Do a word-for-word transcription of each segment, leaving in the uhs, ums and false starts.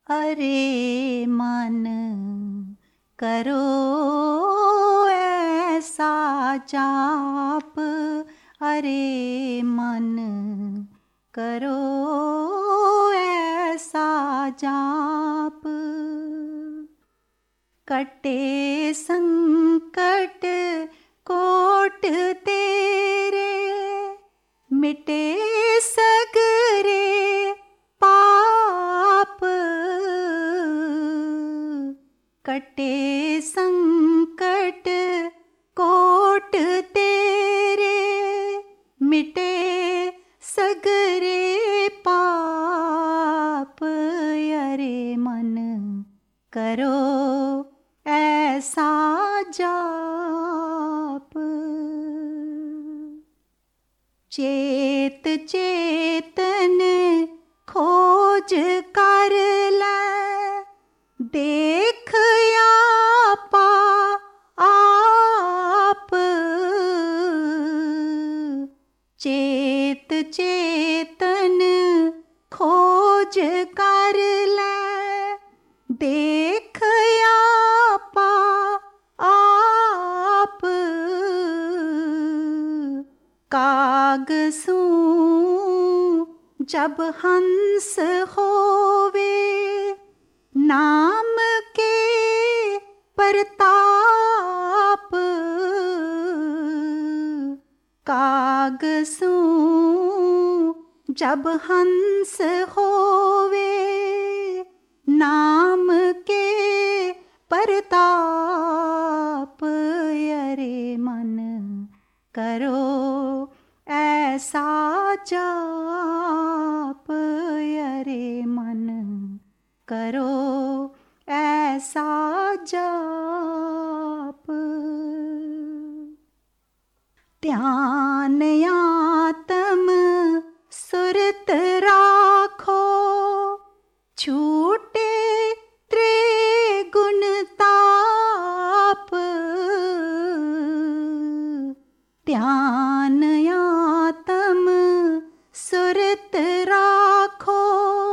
अरे मन करो ऐसा जाप, अरे मन करो ऐसा जाप। कटे संकट कोट तेरे, मिटे सगरे पाप। कटे संकट कोट तेरे, मिटे सगरे पाप। अरे मन करो ऐसा जाप। चेत चेतन खोज कर ले, देख आपा आप। चेत चेतन खोज कर ले, देख आपा आप। कागसू जब हंस होवे, नाम के परताप। कागसू जब हंस होवे, नाम के परताप। अरे मन करो ऐसा जाप, अरे मन करो ऐसा जाप। ध्यान आत्म सुरत राखो, छूटे त्रिगुण ताप। ध्यान आत्म सुरत राखो,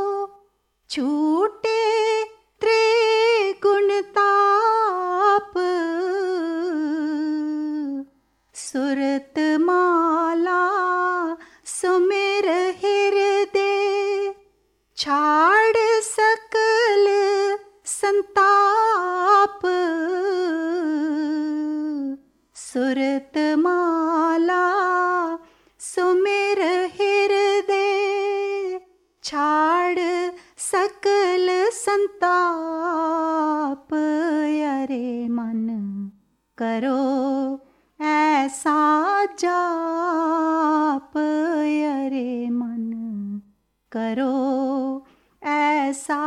छूटे त्रिगुण ताप। सुरत माला सुमिर हृदय, छाड़ सकल संताप। सुरत माला सुमिर हृदय, छाड़ सकल संताप। अरे मन करो ऐसा जाप, अरे मन करो ऐसा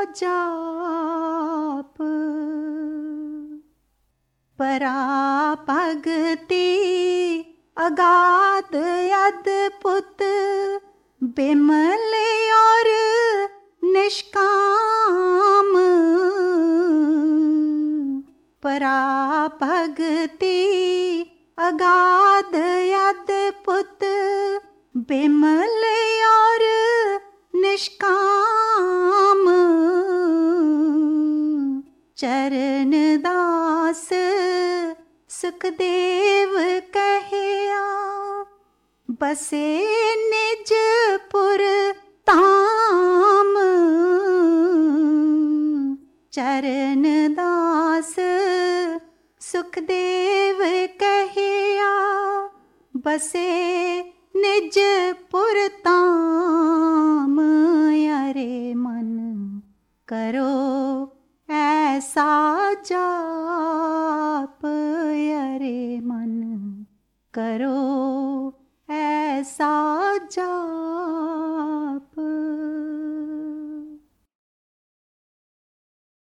जाप। पराभक्ति अगाध अद्भुत, बिमल और निष्काम। पराभक्ति अगाध अद्भुत, बिमल और निष्काम। चरण दास सुखदेव कहिया, बसे निजपुर ताम। चरण दास सुखदेव कहिया, बसे निजपुर ताम। अरे मन करो ऐसा जाप, अरे मन करो ऐसा जाप।